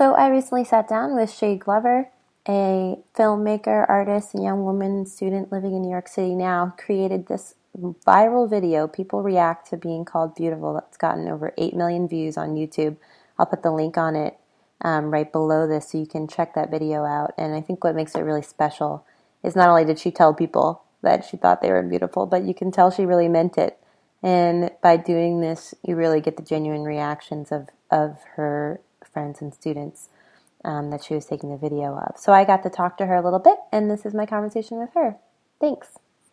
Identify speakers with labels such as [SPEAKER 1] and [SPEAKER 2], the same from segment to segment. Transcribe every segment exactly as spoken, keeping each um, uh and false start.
[SPEAKER 1] So I recently sat down with Shay Glover, a filmmaker, artist, and young woman student living in New York City now, created this viral video, People React to Being Called Beautiful, that's gotten over eight million views on YouTube. I'll put the link on it um, right below this so you can check that video out. And I think what makes it really special is not only did she tell people that she thought they were beautiful, but you can tell she really meant it. And by doing this, you really get the genuine reactions of, of her friends and students um, that she was taking the video of. So I got to talk to her a little bit, and this is my conversation with her. Thanks.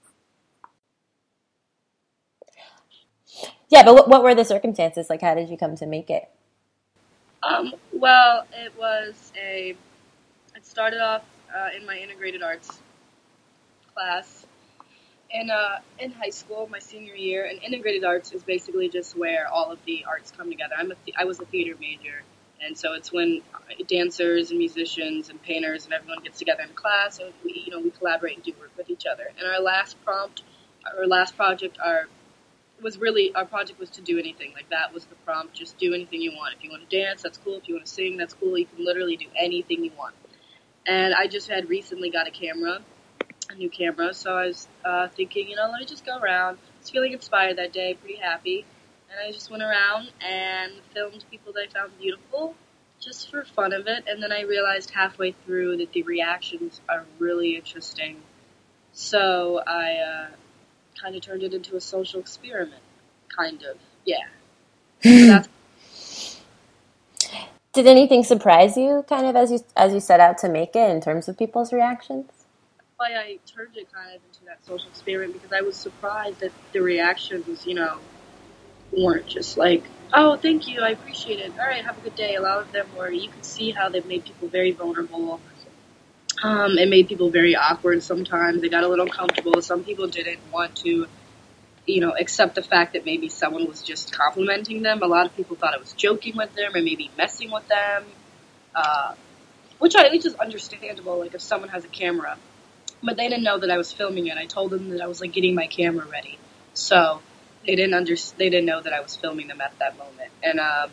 [SPEAKER 1] Yeah, but what, what were the circumstances? Like, how did you come to make it?
[SPEAKER 2] Um, well, it was a, it started off uh, in my integrated arts class in uh, in high school, my senior year. And integrated arts is basically just where all of the arts come together. I'm a th- I was a theater major, and so it's when dancers and musicians and painters and everyone gets together in class, and we, you know, we collaborate and do work with each other. And our last prompt, our last project, our was really, our project was to do anything. Like, that was the prompt, just do anything you want. If you want to dance, that's cool. If you want to sing, that's cool. You can literally do anything you want. And I just had recently got a camera, a new camera, so I was uh, thinking, you know, let me just go around. I was feeling inspired that day, pretty happy. And I just went around and filmed people that I found beautiful, just for fun of it. And then I realized halfway through that the reactions are really interesting. So I uh, kind of turned it into a social experiment, kind of, yeah. So that's
[SPEAKER 1] Did anything surprise you, kind of, as you as you set out to make it, in terms of people's reactions?
[SPEAKER 2] why I turned it kind of into that social experiment, because I was surprised that the reactions, you know, weren't just like, oh, thank you, I appreciate it, all right, have a good day. A lot of them were, you could see how they made people very vulnerable. Um, it made people very awkward sometimes. They got a little uncomfortable. Some people didn't want to, you know, accept the fact that maybe someone was just complimenting them. A lot of people thought I was joking with them or maybe messing with them, uh, which I, which is understandable, like, if someone has a camera. But they didn't know that I was filming it. I told them that I was, like, getting my camera ready. So they didn't under, they didn't know that I was filming them at that moment. And, um,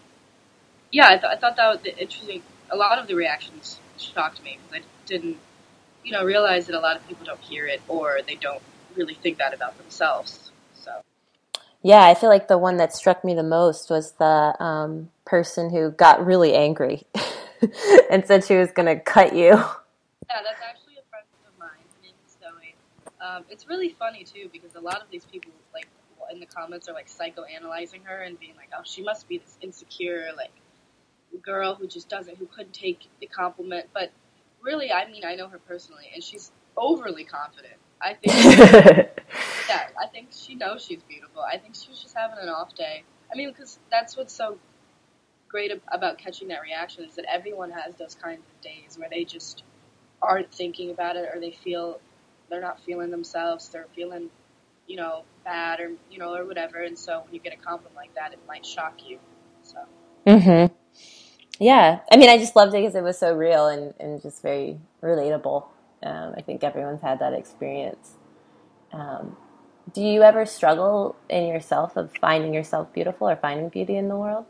[SPEAKER 2] yeah, I, th- I thought that was interesting. A lot of the reactions shocked me, because I didn't, you know, realize that a lot of people don't hear it, or they don't really think that about themselves. So
[SPEAKER 1] Yeah, I feel like the one that struck me the most was the um, person who got really angry and said she was going to cut you.
[SPEAKER 2] Yeah, that's actually a friend of mine. Her name is Zoe. Um, it's really funny, too, because a lot of these people, like, in the comments are, like, psychoanalyzing her and being like, oh, she must be this insecure, like, girl who just doesn't, who couldn't take the compliment. But really, I mean, I know her personally, and she's overly confident. I think, yeah, I think she knows she's beautiful. I think she was just having an off day. I mean, because that's what's so great about catching that reaction, is that everyone has those kinds of days where they just aren't thinking about it, or they feel they're not feeling themselves, they're feeling, you know, bad, or, you know, or whatever. And so when you get a compliment like that, it might shock you. So.
[SPEAKER 1] Mm-hmm. Yeah. I mean, I just loved it because it was so real and, and just very relatable. Um, I think everyone's had that experience. Um, do you ever struggle in yourself of finding yourself beautiful or finding beauty in the world?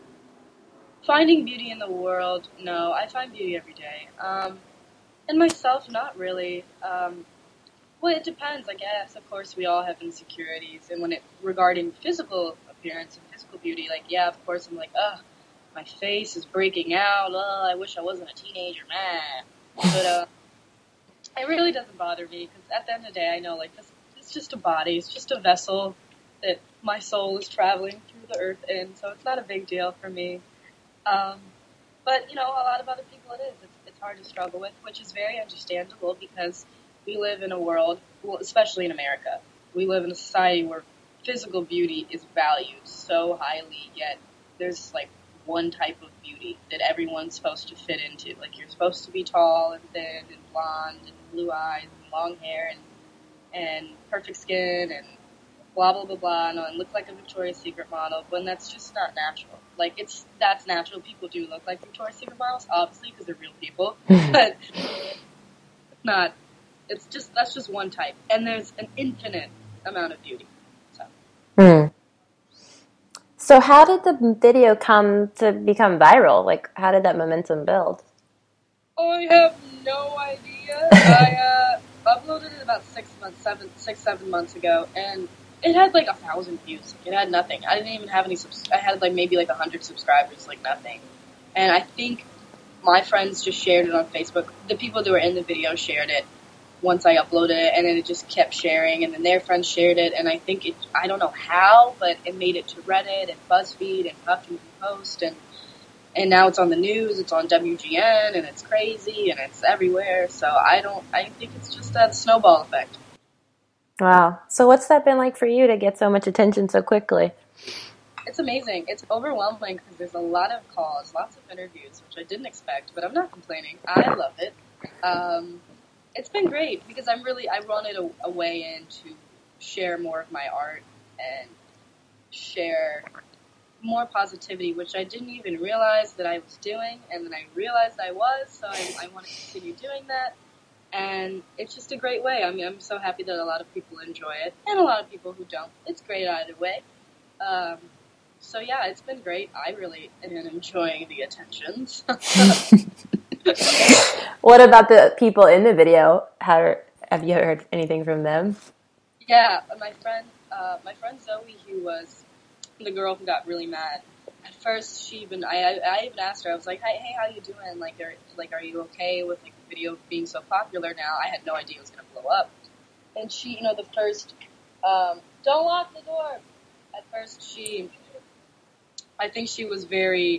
[SPEAKER 2] Finding beauty in the world, no. I find beauty every day. Um, in myself, not really. Um, well, it depends, I guess. Of course, we all have insecurities. And when it, regarding physical appearance and physical beauty, like, yeah, of course, I'm like, ugh, my face is breaking out. Oh, I wish I wasn't a teenager, man. But uh, it really doesn't bother me, because at the end of the day, I know, like, this, it's just a body. It's just a vessel that my soul is traveling through the earth in, so it's not a big deal for me. Um, but, you know, a lot of other people it is. It's, it's hard to struggle with, which is very understandable, because we live in a world, well, especially in America, we live in a society where physical beauty is valued so highly, yet there's, like, one type of beauty that everyone's supposed to fit into. Like, you're supposed to be tall and thin and blonde and blue eyes and long hair and and perfect skin and blah, blah, blah, blah, and, and look like a Victoria's Secret model, when that's just not natural. Like, it's, that's natural. People do look like Victoria's Secret models, obviously, because they're real people, but it's not, it's just, that's just one type. And there's an infinite amount of beauty, so.
[SPEAKER 1] Hmm. So how did the video come to become viral? Like, how did that momentum build?
[SPEAKER 2] I have no idea. I uh, uploaded it about six months, seven, six, seven months ago, and it had like a thousand views. It had nothing. I didn't even have any. Subs- I had like maybe like a hundred subscribers, like nothing. And I think my friends just shared it on Facebook. The people that were in the video shared it once I uploaded it, and then it just kept sharing, and then their friends shared it, and I think it. I don't know how, but it made it to Reddit and BuzzFeed and Huffington Post, and and now it's on the news, it's on W G N, and it's crazy, and it's everywhere. So I don't, I think it's just a snowball effect.
[SPEAKER 1] Wow. So what's that been like for you to get so much attention so quickly?
[SPEAKER 2] It's amazing. It's overwhelming because there's a lot of calls, lots of interviews, which I didn't expect, but I'm not complaining. I love it. Um, it's been great because I'm really, I wanted a, a way in to share more of my art and share more positivity, which I didn't even realize that I was doing, and then I realized I was, so I, I want to continue doing that, and it's just a great way. I mean, I'm so happy that a lot of people enjoy it, and a lot of people who don't. It's great either way. Um, so yeah, it's been great. I really am enjoying the attentions.
[SPEAKER 1] What about the people in the video? How have you heard anything from them?
[SPEAKER 2] Yeah, my friend, uh, my friend Zoe, who was the girl who got really mad. At first, she even I, I I even asked her. I was like, "Hey, hey, how you doing? Like, are like, are you okay with like the video being so popular now?" I had no idea it was gonna blow up. And she, you know, the first, um, don't lock the door. At first, she, I think she was very,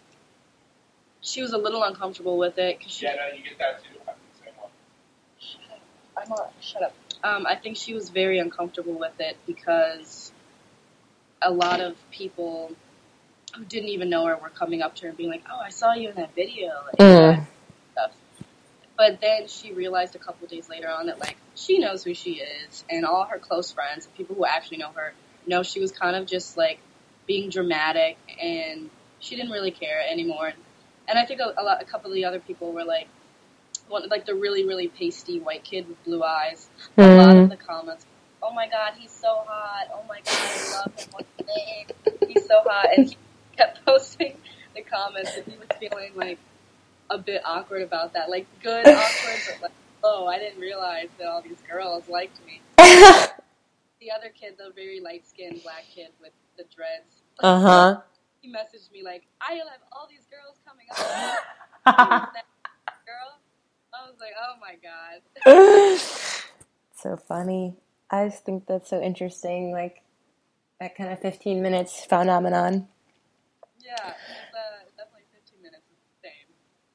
[SPEAKER 2] she was a little uncomfortable with it. Cause she,
[SPEAKER 3] yeah, no, you get that too. I'm the same one.
[SPEAKER 2] Shut up. I'm not. Shut up. Um, I think she was very uncomfortable with it because a lot of people who didn't even know her were coming up to her and being like, "Oh, I saw you in that video," like
[SPEAKER 1] Mm.
[SPEAKER 2] that stuff. But then she realized a couple days later on that like she knows who she is, and all her close friends, people who actually know her, know she was kind of just like being dramatic, and she didn't really care anymore. And I think a, a lot, a couple of the other people were like, one, like the really, really pasty white kid with blue eyes.
[SPEAKER 1] Mm.
[SPEAKER 2] A lot of the comments, "Oh my God, he's so hot. Oh my God, I love him. What's his name? He's so hot." And he kept posting the comments, and he was feeling like a bit awkward about that. Like good awkward, but like, oh, I didn't realize that all these girls liked me. The other kid, the very light-skinned black kid with the dreads,
[SPEAKER 1] Uh huh.
[SPEAKER 2] he messaged me like, "I have all these girls coming up to me. Who's that girl?" I was like, "Oh my God."
[SPEAKER 1] So funny. I just think that's so interesting, like that kind of fifteen minutes phenomenon.
[SPEAKER 2] Yeah, it's uh, definitely fifteen minutes is the same.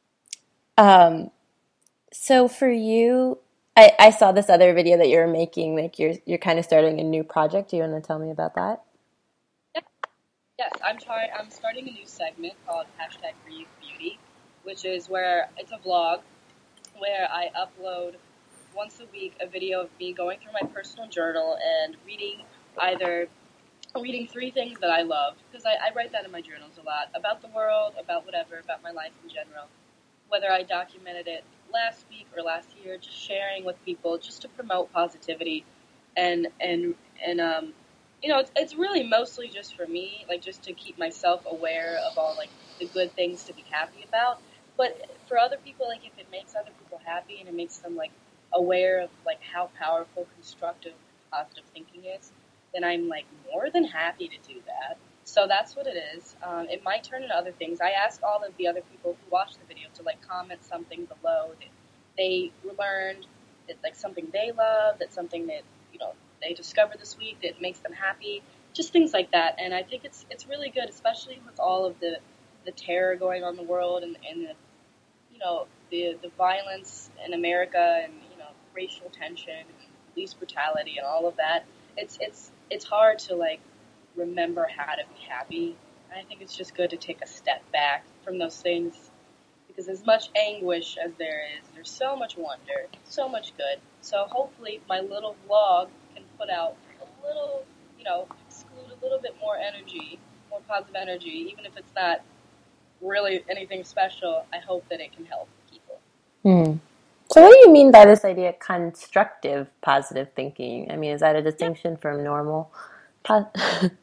[SPEAKER 1] Um, so for you, I, I saw this other video that you were making, like you're you're kind of starting a new project. Do you want to tell me about that?
[SPEAKER 2] Yeah. Yes, I'm trying. I'm starting a new segment called hashtag For Youth Beauty, which is where it's a vlog where I upload once a week a video of me going through my personal journal and reading either reading three things that I love, because I, I write that in my journals a lot, about the world, about whatever, about my life in general. Whether I documented it last week or last year, just sharing with people, just to promote positivity, and and and um, you know, it's it's really mostly just for me, like just to keep myself aware of all like the good things to be happy about. But for other people, like if it makes other people happy and it makes them like aware of like how powerful, constructive, positive thinking is, then I'm like more than happy to do that. So that's what it is. Um, it might turn into other things. I asked all of the other people who watched the video to like comment something below that they learned, that like something they love, that something that you know they discovered this week that makes them happy, just things like that. And I think it's it's really good, especially with all of the the terror going on in the world and, and the you know the the violence in America and you know racial tension and police brutality and all of that. It's it's it's hard to like remember how to be happy. And I think it's just good to take a step back from those things because as much anguish as there is, there's so much wonder, so much good. So hopefully my little vlog can put out a little, you know, exclude a little bit more energy, more positive energy, even if it's not really anything special. I hope that it can help people.
[SPEAKER 1] Hmm. So what do you mean by this idea of constructive positive thinking? I mean, is that a
[SPEAKER 2] Yeah.
[SPEAKER 1] distinction from normal? Po-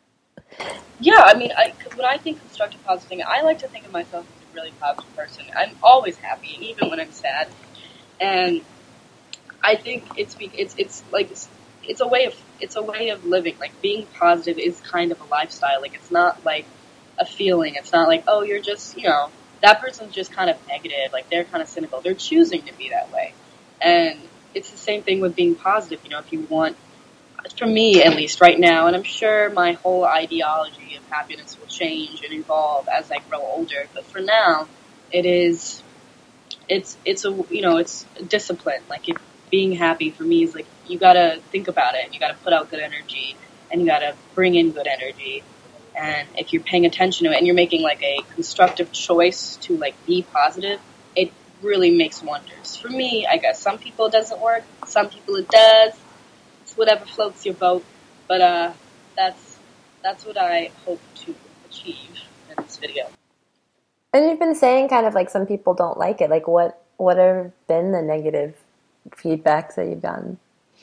[SPEAKER 2] Yeah, I mean, I, when I think constructive positive thinking, I like to think of myself as a really positive person. I'm always happy, even when I'm sad. And I think it's it's it's like it's a way of it's a way of living. Like being positive is kind of a lifestyle. Like it's not like a feeling. It's not like, oh, you're just, you know, that person's just kind of negative. Like they're kind of cynical. They're choosing to be that way. And it's the same thing with being positive. You know, if you want, for me at least right now, and I'm sure my whole ideology of happiness will change and evolve as I grow older. But for now, it is, it's, it's a, you know, it's a discipline. Like if being happy for me is like, you gotta think about it. You gotta put out good energy and you gotta bring in good energy. And if you're paying attention to it and you're making like a constructive choice to like be positive, it really makes wonders. For me, I guess some people it doesn't work. Some people it does. It's whatever floats your boat. But, uh, that's, that's what I hope to achieve in this video.
[SPEAKER 1] And you've been saying kind of like some people don't like it. Like what, what have been the negative feedbacks that you've gotten?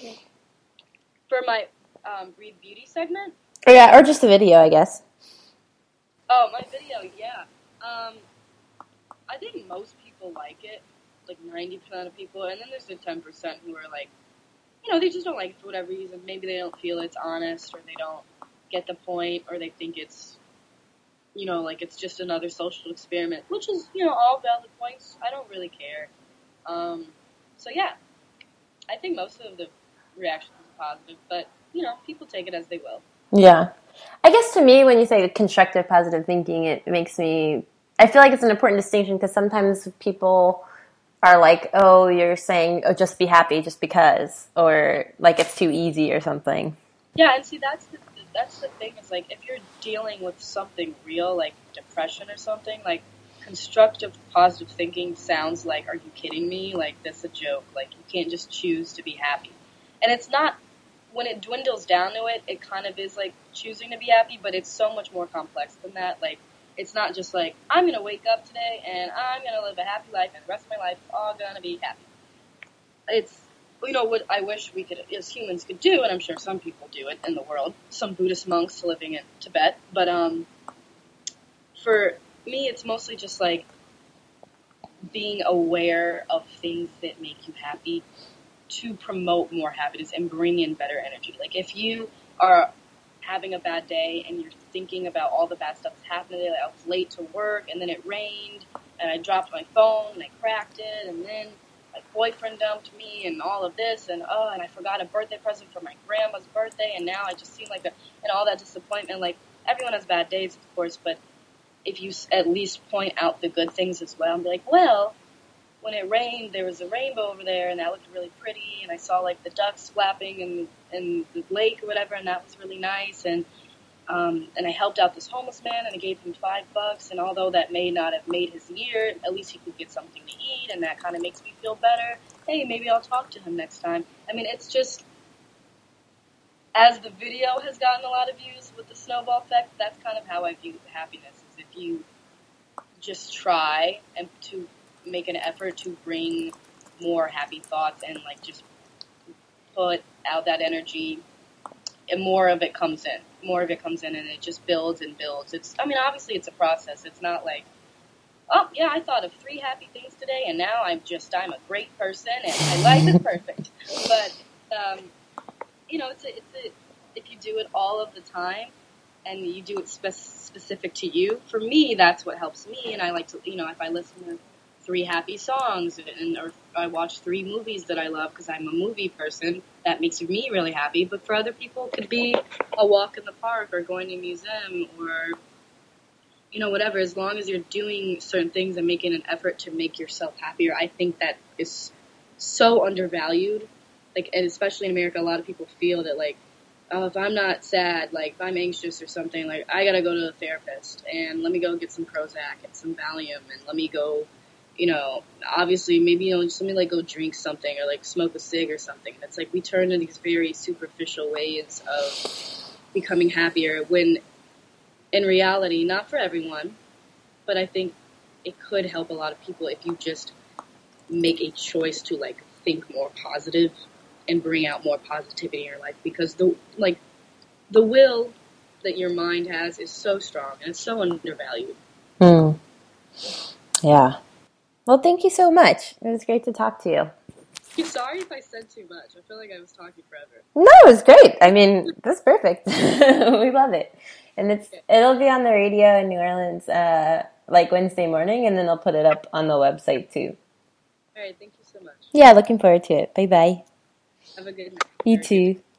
[SPEAKER 2] For my, um, Read Beauty segment?
[SPEAKER 1] Or yeah, or just the video, I guess.
[SPEAKER 2] Oh, my video, yeah. Um, I think most people like it, like ninety percent of people, and then there's the ten percent who are like, you know, they just don't like it for whatever reason. Maybe they don't feel it's honest, or they don't get the point, or they think it's, you know, like it's just another social experiment, which is, you know, all valid points. I don't really care. Um, so yeah, I think most of the reactions are positive, but, you know, people take it as they will.
[SPEAKER 1] Yeah. I guess to me, when you say constructive positive thinking, it makes me, I feel like it's an important distinction because sometimes people are like, oh, you're saying, oh, just be happy just because, or like it's too easy or something.
[SPEAKER 2] Yeah, and see, that's the, that's the thing is like, if you're dealing with something real, like depression or something, like constructive positive thinking sounds like, are you kidding me? Like, that's a joke. Like, you can't just choose to be happy. And it's not, when it dwindles down to it, it kind of is like choosing to be happy, but it's so much more complex than that. Like, it's not just like, I'm going to wake up today and I'm going to live a happy life and the rest of my life is all going to be happy. It's, you know, what I wish we could, as humans, could do, and I'm sure some people do it in the world, some Buddhist monks living in Tibet, but um, for me, it's mostly just like being aware of things that make you happy to promote more happiness and bring in better energy. Like if you are having a bad day and you're thinking about all the bad stuff that's happened today, like I was late to work and then it rained and I dropped my phone and I cracked it and then my boyfriend dumped me and all of this and oh, and I forgot a birthday present for my grandma's birthday and now I just seem like a, and all that disappointment. Like everyone has bad days, of course, but if you at least point out the good things as well and be like, well, when it rained, there was a rainbow over there, and that looked really pretty, and I saw, like, the ducks flapping in, in the lake or whatever, and that was really nice, and um, and I helped out this homeless man, and I gave him five bucks, and although that may not have made his year, at least he could get something to eat, and that kind of makes me feel better. Hey, maybe I'll talk to him next time. I mean, it's just, as the video has gotten a lot of views with the snowball effect, that's kind of how I view happiness, is if you just try and to make an effort to bring more happy thoughts and like just put out that energy and more of it comes in. More of it comes in and it just builds and builds. It's, I mean, obviously it's a process. It's not like, oh yeah, I thought of three happy things today and now I'm just, I'm a great person and my life is perfect. But, um, you know, it's a, it's a, if you do it all of the time and you do it spe- specific to you, for me, that's what helps me. And I like to, you know, if I listen to three happy songs and or I watch three movies that I love because I'm a movie person, that makes me really happy. But for other people, it could be a walk in the park or going to a museum or, you know, whatever. As long as you're doing certain things and making an effort to make yourself happier, I think that is so undervalued. Like, and especially in America, a lot of people feel that, like, oh, if I'm not sad, like, if I'm anxious or something, like, I gotta go to the therapist and let me go get some Prozac and some Valium and let me go, you know, obviously maybe, you know, just let me, like, go drink something or, like, smoke a cig or something. It's like we turn to these very superficial ways of becoming happier when, in reality, not for everyone, but I think it could help a lot of people if you just make a choice to, like, think more positive and bring out more positivity in your life. Because, the like, the will that your mind has is so strong, and it's so undervalued.
[SPEAKER 1] Hmm. Yeah. Well, thank you so much. It was great to talk to you.
[SPEAKER 2] Sorry if I said too much. I feel like I was talking forever.
[SPEAKER 1] No, it was great. I mean, that's perfect. We love it. And it's
[SPEAKER 2] Okay.
[SPEAKER 1] it'll be on the radio in New Orleans uh, like Wednesday morning, and then they'll put it up on the website too.
[SPEAKER 2] All right, thank you so much.
[SPEAKER 1] Yeah, looking forward to it. Bye-bye.
[SPEAKER 2] Have a good night.
[SPEAKER 1] You
[SPEAKER 2] Or good
[SPEAKER 1] too.